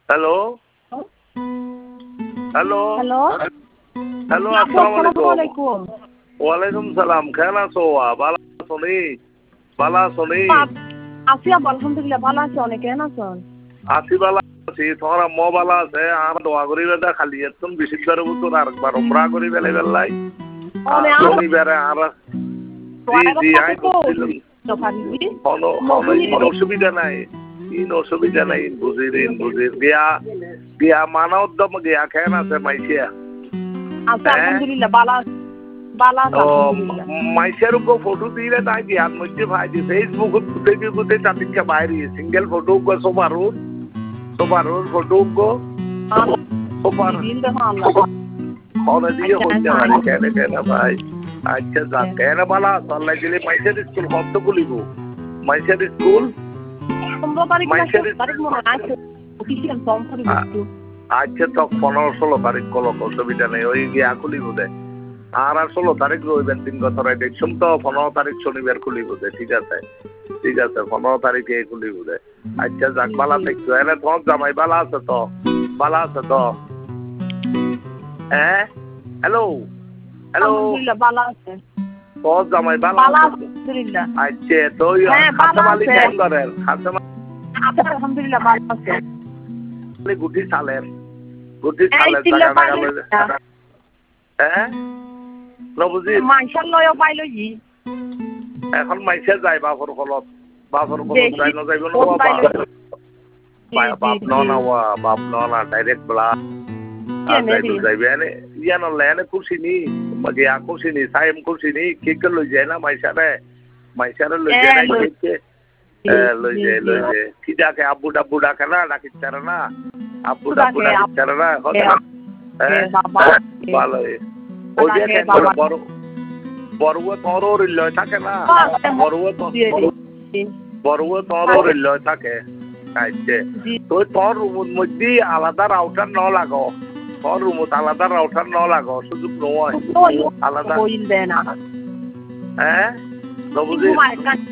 Hello hello hello hello, আসসালামু আলাইকুম। ওয়ালাইকুম সালাম। কেন আছো? ভালো আছো নি? ভালো আছো নি? আছি আলহামদুলিল্লাহ ভালো আছি। অনেক কেন আছো? আছি ভালো আছি। তোমার আম্মা ভালো আছে? আর দোয়া করি বেদা খালি একদম বিশুদ্ধের ভিতর আরেকবার উমরা করি বেলে বেলাই। শনিবারে আর জি জি আই করছিলাম। কোনো অসুবিধা নাই। ইন অসুবিধা নাই, বুঝির গিয়া গিয়া মানা উদ্যম গিয়া কেন আছে মাইসিয়া? আলহামদুলিল্লাহ ভালো মাইসের উপর ফটো দিলে নাই দিয়ার মধ্যে ভাই দি ফেসবুক গুতে তাদিনকে বাইরে সিঙ্গেল ফটো গো সোপারুন ফটো গো সোপার খনে দিয়ে হচ্ছে ভাই কেন ভাই। আচ্ছা যা কেন বালা আল্লাহ দিলে মাইসের স্কুল কত খুলিব? মাইসের স্কুল 15 তারিখ মনে আছে অফিশিয়াল ফর্ম করে দিচ্ছি। আচ্ছা তো 15-16 তারিখ কলো অসুবিধা নেই, ওই গিয়া খুলিব দে। আর 16 তারিখ রইবেন 3 বছর দেখছুন তো 15 তারিখ শনিবার খুলিব দে। ঠিক আছে 15 তারিখে খুলিব দে। আচ্ছা যাক বালা দেখছো এনে তোমার জামাই বালা আছে তো? হ্যাঁ হ্যালো আলহামদুলিল্লাহ ভালো আছে। তোর জামাই বালা আছে? আচ্ছা তো খাসা মালিক কেমন করেন? খাসা আলহামদুলিল্লাহ ভালো আছে। গুটি সালের জায়গা হ্যাঁ নবুজি মাইশাল লয় পাইলো জি এখন মাইসে যায় বাপর কলত যাই না যাইব না বাপ না ডাইরেক্ট বলা যাইবে এনে ইয়ান এনে খুশি নি গিয়া খুশি নি সাইম খুশি নি কেক লই যায় না মাইসারে লই যায় না কেক লই যায় কি ডাকে আব্বু ডাকে না ডাকিত পারে না আব্বু ডাকে না ভালো ওই যে বড়ুয়া তোর লয় থাকে না বড়ুয়া তোর লয় থাকে। আচ্ছা তো তোর রুমের মধ্যে আলাদা রাউটার ন লাগো, তোর রুমত আলাদা রাউটার ন লাগো, সুযোগ নয় আলাদা হ্যাঁ নবুজি।